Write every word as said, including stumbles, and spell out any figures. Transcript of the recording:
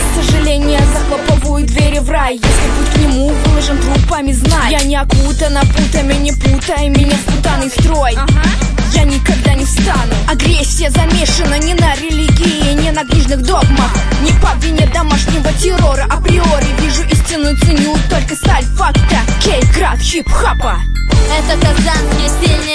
сожаления захлопываю двери в рай. Если путь к нему выложен трупами, знай, я не окутана путами, не путай меня в путанный строй. Я никогда не встану. Агрессия замешана не на религии, не на книжных догмах, не по вине домашнего террора. Априори вижу истину, ценю только сталь факта. Кей-крат хип-хапа. Это казанский стиль